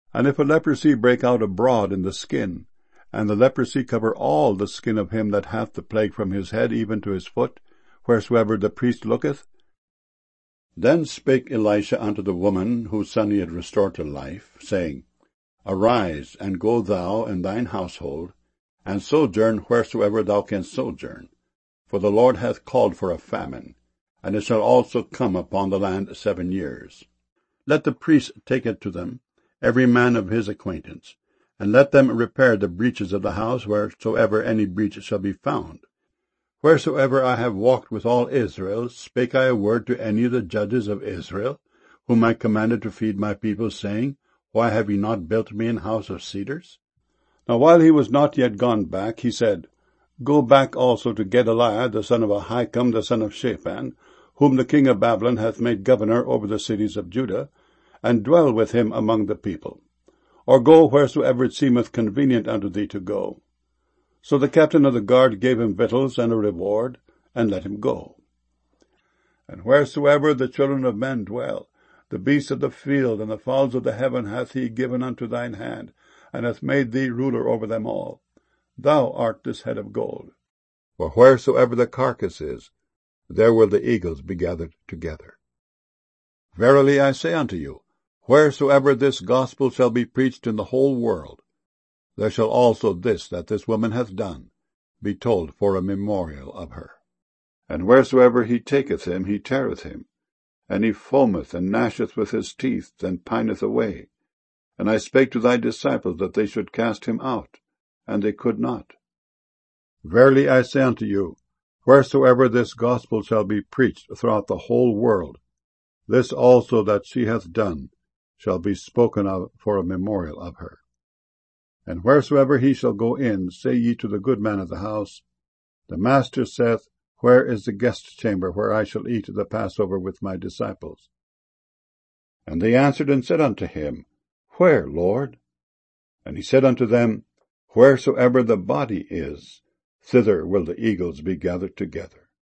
And if a leprosy break out abroad in the skin, and the leprosy cover all the skin of him that hath the plague from his head even to his foot, wheresoever the priest looketh. Then spake Elisha unto the woman whose son he had restored to life, saying, Arise, and go thou and thine household, and sojourn wheresoever thou canst sojourn. For the Lord hath called for a famine, and it shall also come upon the land 7 years. Let the priests take it to them, every man of his acquaintance, and let them repair the breaches of the house wheresoever any breach shall be found. Wheresoever I have walked with all Israel, spake I a word to any of the judges of Israel, whom I commanded to feed my people, saying, Why have ye not built me an house of cedars? Now while he was not yet gone back, he said, Go back also to Gedaliah the son of Ahikam the son of Shaphan, whom the king of Babylon hath made governor over the cities of Judah, and dwell with him among the people. Or go wheresoever it seemeth convenient unto thee to go. So the captain of the guard gave him victuals and a reward, and let him go. And wheresoever the children of men dwell, the beasts of the field and the fowls of the heaven hath he given unto thine hand, and hath made thee ruler over them all. Thou art this head of gold. For wheresoever the carcass is, there will the eagles be gathered together. Verily I say unto you, wheresoever this gospel shall be preached in the whole world, there shall also this that this woman hath done be told for a memorial of her. And wheresoever he taketh him, he teareth him, and he foameth and gnasheth with his teeth, and pineth away. And I spake to thy disciples that they should cast him out, and they could not. Verily I say unto you, wheresoever this gospel shall be preached throughout the whole world, this also that she hath done shall be spoken of for a memorial of her. And wheresoever he shall go in, say ye to the good man of the house, The Master saith, Where is the guest chamber where I shall eat the Passover with my disciples? And they answered and said unto him, Where, Lord? And he said unto them, Wheresoever the body is, thither will the eagles be gathered together.